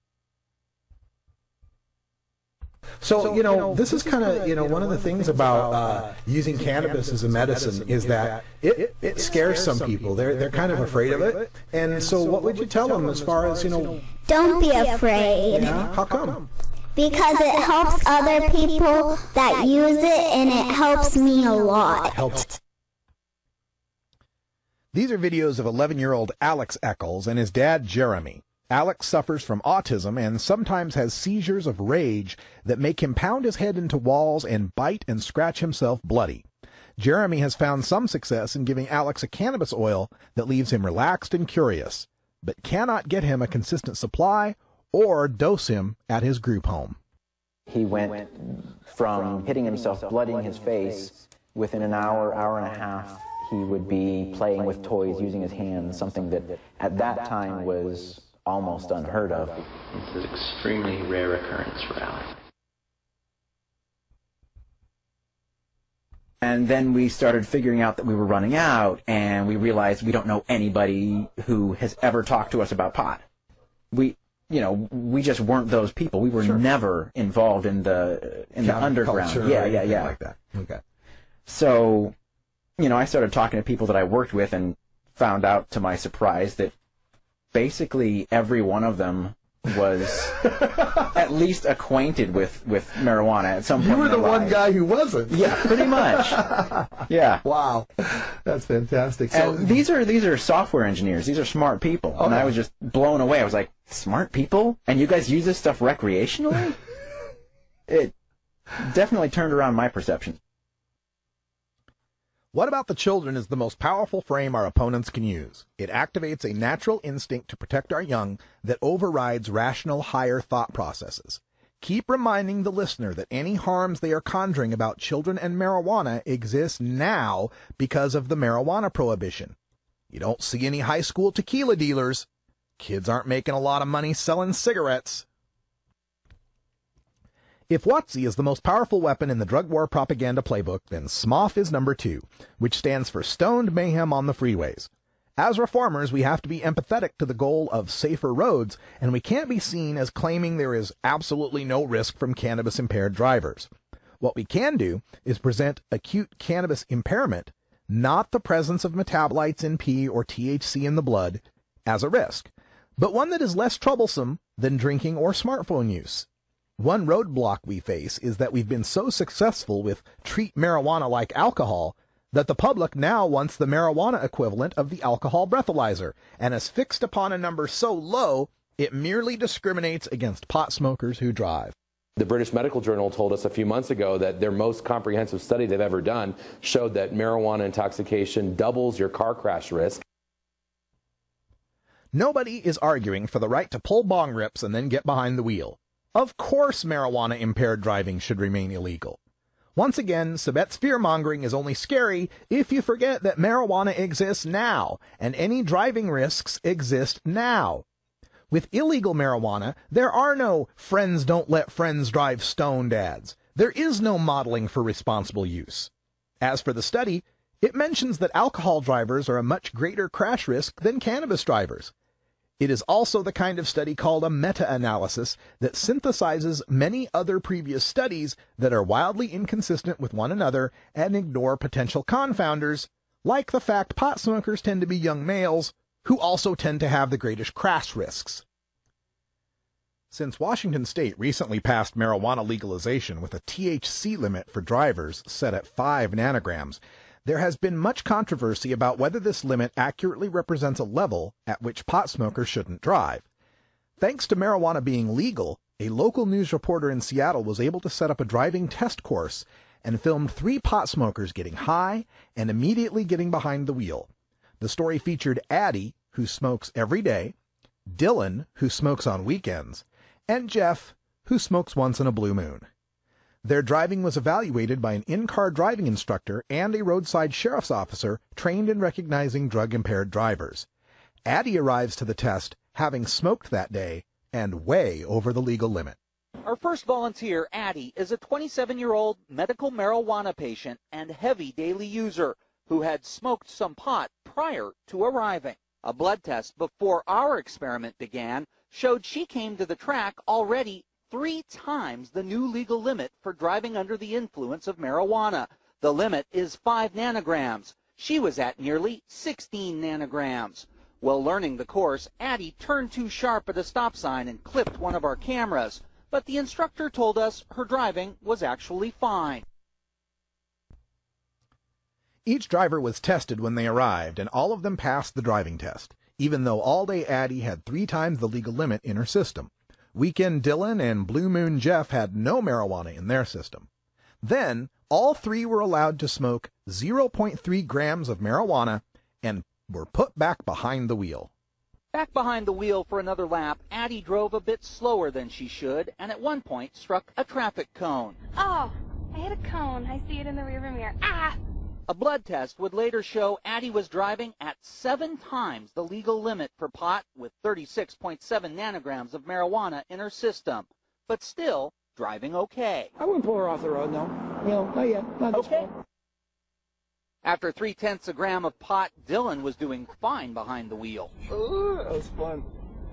So, this is kind of, one of the things about using cannabis as a medicine is that it scares some people. They're kind of afraid of it. And so what would you tell them as far as, Don't be afraid. Yeah? How come? Because it helps other people that use it, and it helps me a lot. These are videos of 11-year-old Alex Eccles and his dad, Jeremy. Alex suffers from autism and sometimes has seizures of rage that make him pound his head into walls and bite and scratch himself bloody. Jeremy has found some success in giving Alex a cannabis oil that leaves him relaxed and curious, but cannot get him a consistent supply or dose him at his group home. He went from hitting himself, bloodying his face. Within an hour, hour and a half, he would be playing with toys, using his hands, something that at that time was almost unheard of. It's an extremely rare occurrence for Alex. And then we started figuring out that we were running out, and we realized we don't know anybody who has ever talked to us about pot. We just weren't those people. We were never involved in the underground. Yeah. Like that. Okay. So, I started talking to people that I worked with and found out to my surprise that basically every one of them was at least acquainted with marijuana at some point. You were the one guy who wasn't. Yeah, pretty much. Yeah. Wow. That's fantastic. So and these are software engineers. These are smart people. And I was just blown away. I was like, smart people? And you guys use this stuff recreationally? It definitely turned around my perception. What about the children is the most powerful frame our opponents can use. It activates a natural instinct to protect our young that overrides rational higher thought processes. Keep reminding the listener that any harms they are conjuring about children and marijuana exist now because of the marijuana prohibition. You don't see any high school tequila dealers. Kids aren't making a lot of money selling cigarettes. If WOTC is the most powerful weapon in the drug war propaganda playbook, then SMOF is number 2, which stands for Stoned Mayhem on the Freeways. As reformers, we have to be empathetic to the goal of safer roads, and we can't be seen as claiming there is absolutely no risk from cannabis-impaired drivers. What we can do is present acute cannabis impairment, not the presence of metabolites in P or THC in the blood, as a risk, but one that is less troublesome than drinking or smartphone use. One roadblock we face is that we've been so successful with treat marijuana like alcohol that the public now wants the marijuana equivalent of the alcohol breathalyzer, and has fixed upon a number so low it merely discriminates against pot smokers who drive. The British Medical Journal told us a few months ago that their most comprehensive study they've ever done showed that marijuana intoxication doubles your car crash risk. Nobody is arguing for the right to pull bong rips and then get behind the wheel. Of course marijuana-impaired driving should remain illegal. Once again, Sabet's fear-mongering is only scary if you forget that marijuana exists now, and any driving risks exist now. With illegal marijuana, there are no friends don't let friends drive stoned ads. There is no modeling for responsible use. As for the study, it mentions that alcohol drivers are a much greater crash risk than cannabis drivers. It is also the kind of study called a meta-analysis that synthesizes many other previous studies that are wildly inconsistent with one another and ignore potential confounders, like the fact pot smokers tend to be young males, who also tend to have the greatest crash risks. Since Washington State recently passed marijuana legalization with a THC limit for drivers set at 5 nanograms, There has been much controversy about whether this limit accurately represents a level at which pot smokers shouldn't drive. Thanks to marijuana being legal, a local news reporter in Seattle was able to set up a driving test course and filmed 3 pot smokers getting high and immediately getting behind the wheel. The story featured Addie, who smokes every day, Dylan, who smokes on weekends, and Jeff, who smokes once in a blue moon. Their driving was evaluated by an in-car driving instructor and a roadside sheriff's officer trained in recognizing drug-impaired drivers. Addie arrives to the test having smoked that day and way over the legal limit. Our first volunteer, Addie, is a 27-year-old medical marijuana patient and heavy daily user who had smoked some pot prior to arriving. A blood test before our experiment began showed she came to the track already 3 times the new legal limit for driving under the influence of marijuana. The limit is 5 nanograms. She was at nearly 16 nanograms. While learning the course, Addie turned too sharp at a stop sign and clipped one of our cameras. But the instructor told us her driving was actually fine. Each driver was tested when they arrived, and all of them passed the driving test, even though all-day Addie had 3 times the legal limit in her system. Weekend Dylan and Blue Moon Jeff had no marijuana in their system. Then, all 3 were allowed to smoke 0.3 grams of marijuana and were put back behind the wheel. Back behind the wheel for another lap, Addie drove a bit slower than she should and at one point struck a traffic cone. Oh, I hit a cone. I see it in the rearview mirror. Ah! A blood test would later show Addie was driving at 7 times the legal limit for pot with 36.7 nanograms of marijuana in her system, but still driving okay. I wouldn't pull her off the road, no. Not yet. Not this point. After 0.3 grams of pot, Dylan was doing fine behind the wheel. Ooh, that was fun.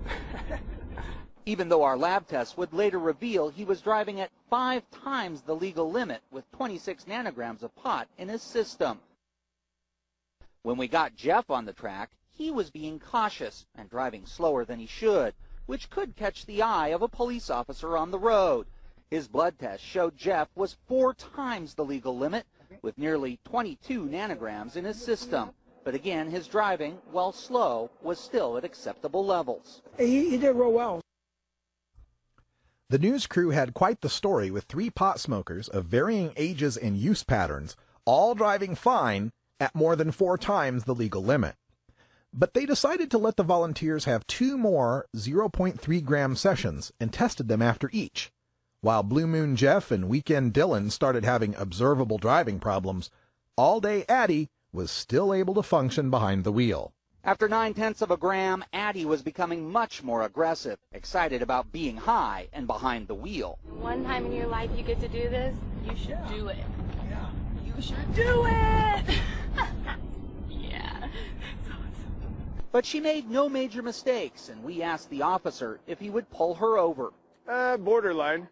Even though our lab tests would later reveal he was driving at 5 times the legal limit with 26 nanograms of pot in his system. When we got Jeff on the track, he was being cautious and driving slower than he should, which could catch the eye of a police officer on the road. His blood test showed Jeff was 4 times the legal limit with nearly 22 nanograms in his system. But again, his driving, while slow, was still at acceptable levels. He did real well. The news crew had quite the story with 3 pot smokers of varying ages and use patterns, all driving fine at more than 4 times the legal limit. But they decided to let the volunteers have 2 more 0.3 gram sessions and tested them after each. While Blue Moon Jeff and Weekend Dylan started having observable driving problems, all-day Addie was still able to function behind the wheel. After 0.9 grams, Addie was becoming much more aggressive, excited about being high and behind the wheel. One time in your life you get to do this, you should do it. Yeah. You should do it! Yeah. But she made no major mistakes, and we asked the officer if he would pull her over. Borderline.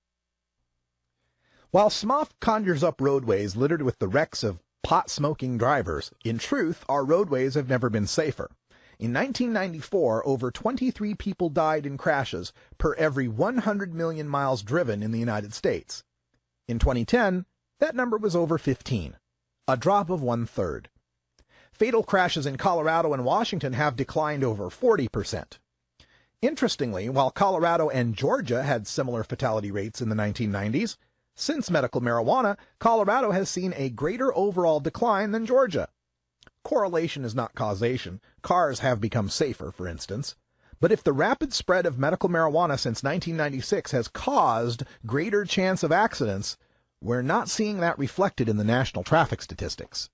While Smoth conjures up roadways littered with the wrecks of pot-smoking drivers, in truth, our roadways have never been safer. In 1994, over 23 people died in crashes per every 100 million miles driven in the United States. In 2010, that number was over 15, a drop of 1/3. Fatal crashes in Colorado and Washington have declined over 40%. Interestingly, while Colorado and Georgia had similar fatality rates in the 1990s, since medical marijuana, Colorado has seen a greater overall decline than Georgia. Correlation is not causation. Cars have become safer, for instance. But if the rapid spread of medical marijuana since 1996 has caused greater chance of accidents, we're not seeing that reflected in the national traffic statistics.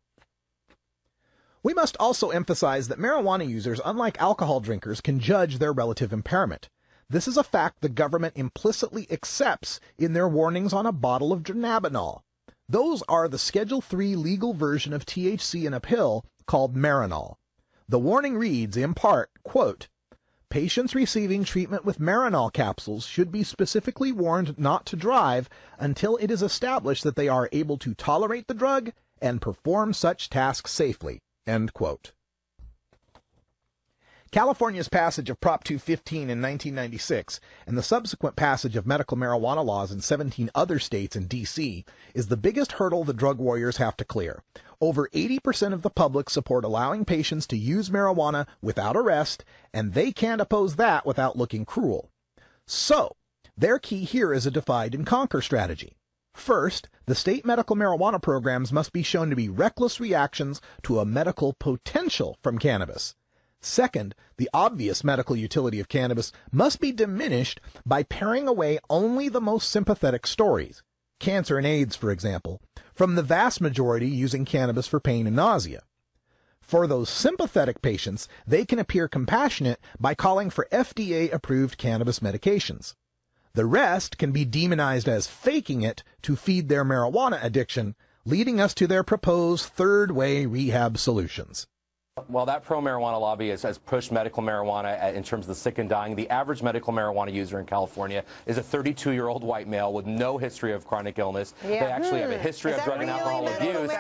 We must also emphasize that marijuana users, unlike alcohol drinkers, can judge their relative impairment. This is a fact the government implicitly accepts in their warnings on a bottle of dronabinol. Those are the Schedule III legal version of THC in a pill called Marinol. The warning reads, in part, quote, "Patients receiving treatment with Marinol capsules should be specifically warned not to drive until it is established that they are able to tolerate the drug and perform such tasks safely." End quote. California's passage of Prop 215 in 1996 and the subsequent passage of medical marijuana laws in 17 other states and D.C. is the biggest hurdle the drug warriors have to clear. Over 80% of the public support allowing patients to use marijuana without arrest, and they can't oppose that without looking cruel. So, their key here is a divide and conquer strategy. First, the state medical marijuana programs must be shown to be reckless reactions to a medical potential from cannabis. Second, the obvious medical utility of cannabis must be diminished by paring away only the most sympathetic stories, cancer and AIDS, for example, from the vast majority using cannabis for pain and nausea. For those sympathetic patients, they can appear compassionate by calling for FDA-approved cannabis medications. The rest can be demonized as faking it to feed their marijuana addiction, leading us to their proposed third-way rehab solutions. Well, that pro-marijuana lobby has pushed medical marijuana in terms of the sick and dying. The average medical marijuana user in California is a 32-year-old white male with no history of chronic illness. Yeah. They actually have a history of drug and alcohol abuse.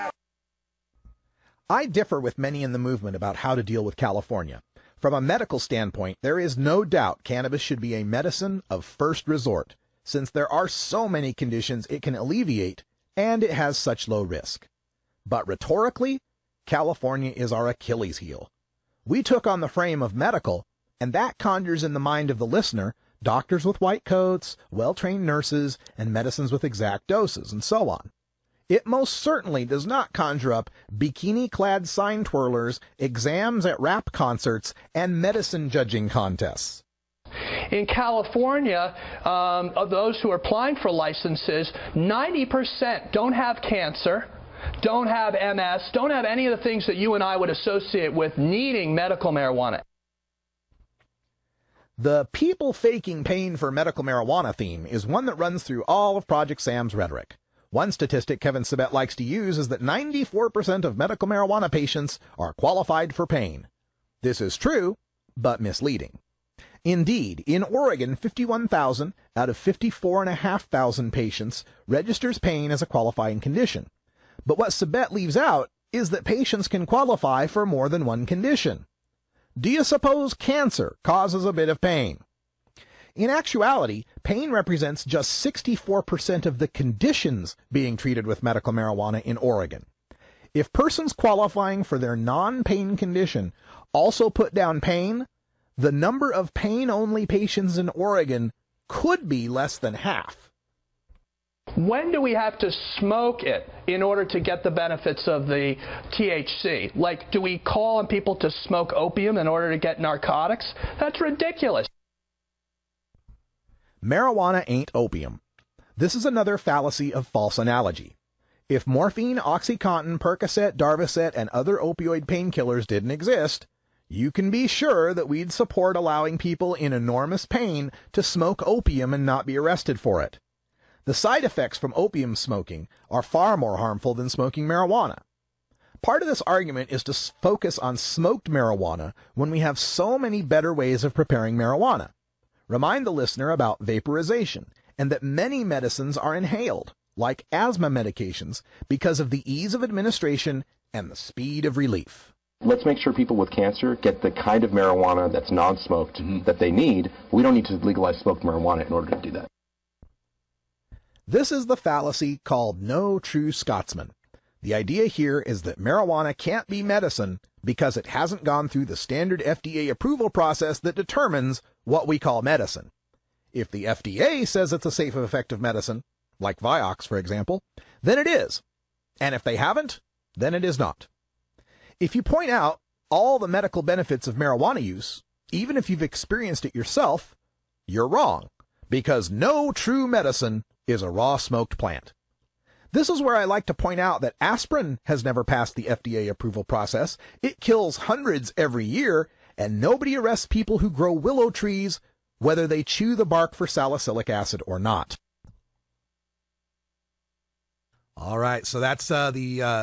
I differ with many in the movement about how to deal with California. From a medical standpoint, there is no doubt cannabis should be a medicine of first resort, since there are so many conditions it can alleviate, and it has such low risk. But rhetorically, California is our Achilles heel. We took on the frame of medical, and that conjures in the mind of the listener doctors with white coats, well-trained nurses, and medicines with exact doses, and so on. It most certainly does not conjure up bikini-clad sign twirlers, exams at rap concerts, and medicine judging contests. In California, of those who are applying for licenses, 90% don't have cancer, don't have MS, don't have any of the things that you and I would associate with needing medical marijuana. The people faking pain for medical marijuana theme is one that runs through all of Project Sam's rhetoric. One statistic Kevin Sabet likes to use is that 94% of medical marijuana patients are qualified for pain. This is true, but misleading. Indeed, in Oregon, 51,000 out of 54,500 patients registers pain as a qualifying condition. But what Sabet leaves out is that patients can qualify for more than one condition. Do you suppose cancer causes a bit of pain? In actuality, pain represents just 64% of the conditions being treated with medical marijuana in Oregon. If persons qualifying for their non-pain condition also put down pain, the number of pain-only patients in Oregon could be less than half. When do we have to smoke it in order to get the benefits of the THC? Like, do we call on people to smoke opium in order to get narcotics? That's ridiculous. Marijuana ain't opium. This is another fallacy of false analogy. If morphine, OxyContin, Percocet, Darvocet, and other opioid painkillers didn't exist, you can be sure that we'd support allowing people in enormous pain to smoke opium and not be arrested for it. The side effects from opium smoking are far more harmful than smoking marijuana. Part of this argument is to focus on smoked marijuana when we have so many better ways of preparing marijuana. Remind the listener about vaporization and that many medicines are inhaled, like asthma medications, because of the ease of administration and the speed of relief. Let's make sure people with cancer get the kind of marijuana that's non-smoked that they need. We don't need to legalize smoked marijuana in order to do that. This is the fallacy called no true Scotsman. The idea here is that marijuana can't be medicine because it hasn't gone through the standard FDA approval process that determines what we call medicine. If the FDA says it's a safe and effective medicine, like Vioxx, for example, then it is. And if they haven't, then it is not. If you point out all the medical benefits of marijuana use, even if you've experienced it yourself, you're wrong, because no true medicine is a raw smoked plant. This is where I like to point out that aspirin has never passed the FDA approval process. It kills hundreds every year, and nobody arrests people who grow willow trees, whether they chew the bark for salicylic acid or not. All right, so that's the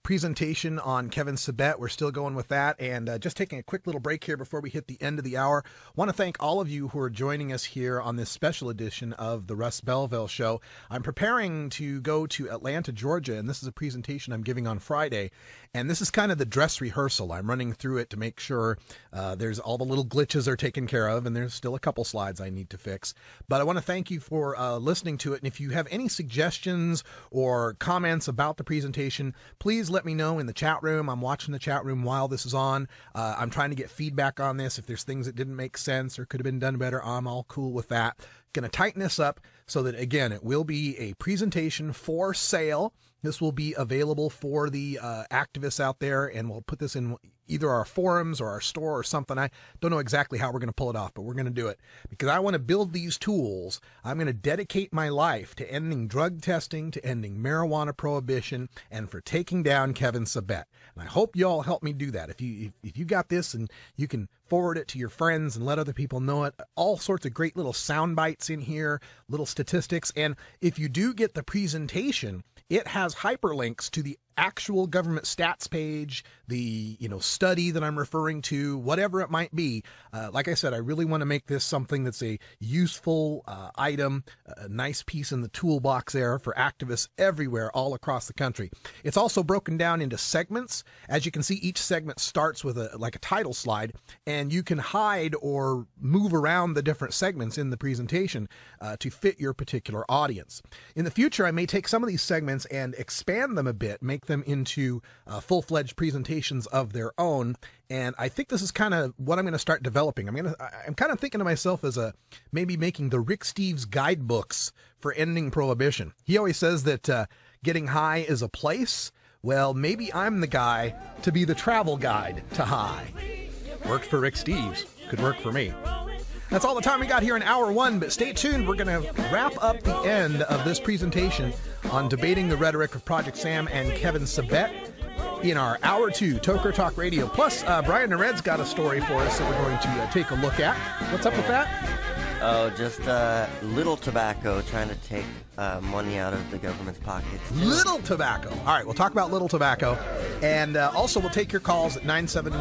presentation on Kevin Sabet. We're still going with that, and just taking a quick little break here before we hit the end of the hour. Want to thank all of you who are joining us here on this special edition of the Russ Belville Show. I'm preparing to go to Atlanta, Georgia, and this is a presentation I'm giving on Friday, and this is kind of the dress rehearsal. I'm running through it to make sure there's all the little glitches are taken care of, and there's still a couple slides I need to fix. But I want to thank you for listening to it, and if you have any suggestions or comments about the presentation, please let me know in the chat room. I'm watching the chat room while this is on. I'm trying to get feedback on this. If there's things that didn't make sense or could have been done better, I'm all cool with that. Going to tighten this up so that, again, it will be a presentation for sale. This will be available for the activists out there, and we'll put this in either our forums or our store or something. I don't know exactly how we're going to pull it off, but we're going to do it because I want to build these tools. I'm going to dedicate my life to ending drug testing, to ending marijuana prohibition, and for taking down Kevin Sabet. And I hope you all help me do that. If you got this and you can forward it to your friends and let other people know it, all sorts of great little sound bites in here, little statistics. And if you do get the presentation, it has hyperlinks to the actual government stats page, the study that I'm referring to, whatever it might be. Like I said, I really want to make this something that's a useful item, a nice piece in the toolbox there for activists everywhere, all across the country. It's also broken down into segments. As you can see, each segment starts with a title slide, and you can hide or move around the different segments in the presentation to fit your particular audience. In the future, I may take some of these segments and expand them a bit, make them into full-fledged presentations of their own, and I think this is kind of what I'm going to start developing. I'm kind of thinking to myself as maybe making the Rick Steves guidebooks for ending prohibition. He always says that getting high is a place. Well, maybe I'm the guy to be the travel guide to high. Worked for Rick Steves. Could work for me. That's all the time we got here in Hour 1, but stay tuned. We're going to wrap up the end of this presentation on debating the rhetoric of Project Sam and Kevin Sabet in our Hour 2 Toker Talk Radio. Plus, Brian Nered's got a story for us that we're going to take a look at. What's up with that? Oh, just Little Tobacco trying to take money out of the government's pockets. Little Tobacco. All right, we'll talk about Little Tobacco. And also, we'll take your calls at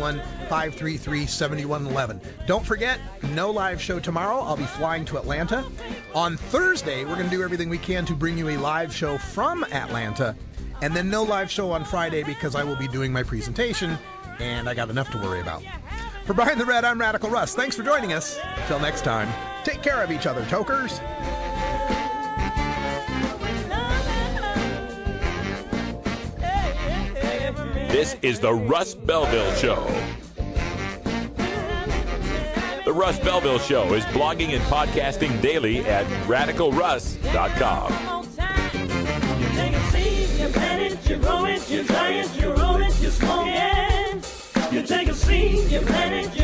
971-533-7111. Don't forget, no live show tomorrow. I'll be flying to Atlanta. On Thursday, we're going to do everything we can to bring you a live show from Atlanta. And then no live show on Friday because I will be doing my presentation, and I got enough to worry about. For Brian the Red, I'm Radical Russ. Thanks for joining us. Till next time, take care of each other, tokers. This is the Russ Belville Show. The Russ Belville Show is blogging and podcasting daily at RadicalRuss.com. You take a seed, you plant it, you grow it, you dry it, you roll it, you smoke it. You take a seed, you plant it,